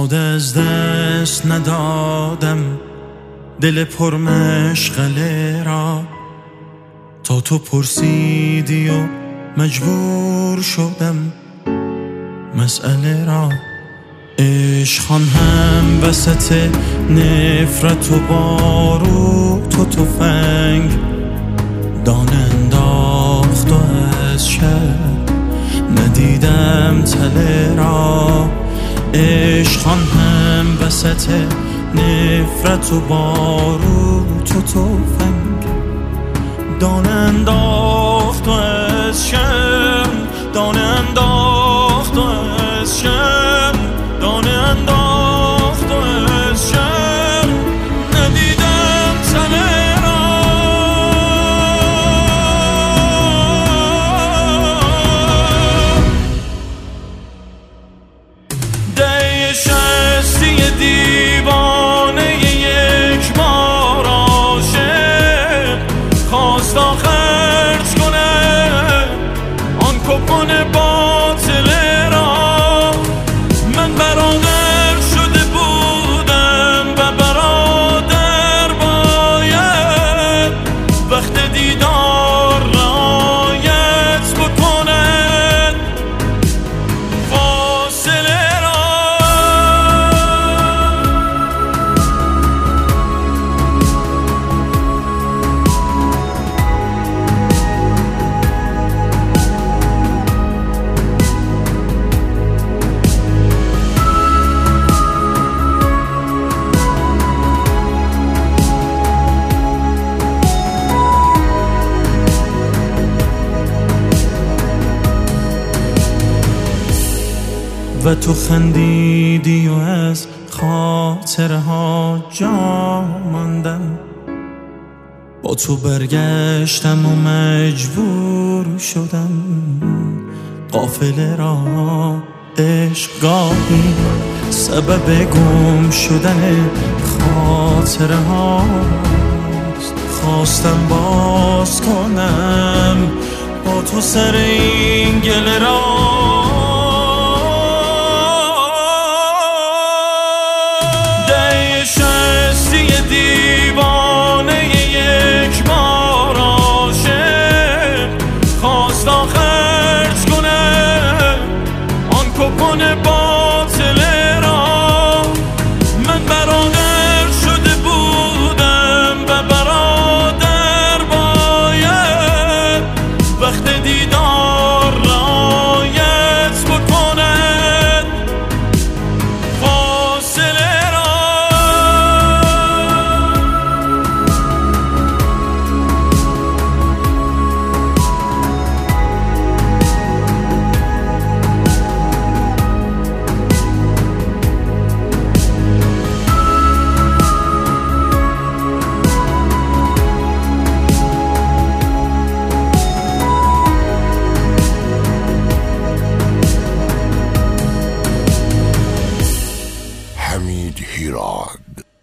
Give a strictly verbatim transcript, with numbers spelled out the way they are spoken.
ساده از دست ندادم دل پر مشغله را، تا تو پرسیدی و مجبور شدم مسئله را. عشقان هم وسط نفرت و باروت و تفنگ دانه انداخت و از شب ندیدم تله را. عشقان هم وسط نفرت و باروت و تفنگ دانه انداخت و از شب دانه انداخت و از شب دانه انداخت و از شب ندیدم تله را. ده شستی دیوانه یک بار عاشق خواست خرج کنه آن کپون باطل را. من برادر شده بودم و برادر باید وقت دیدار رعایت بکند فاصله را. و تو خندیدی و از خاطرها جا ماندم، با تو برگشتم و مجبور شدم قافله را. عشق گاهی سبب گم شدن خاطرهاست، خواستم باز کنم با تو سر این گله را. دیوانه یک بار عاشق خواست خرج کنه آن کپون باطل را. من برادر شده بودم و برادر باید وقت دیدار رعایت بکند فاصله را. حمید هیراد.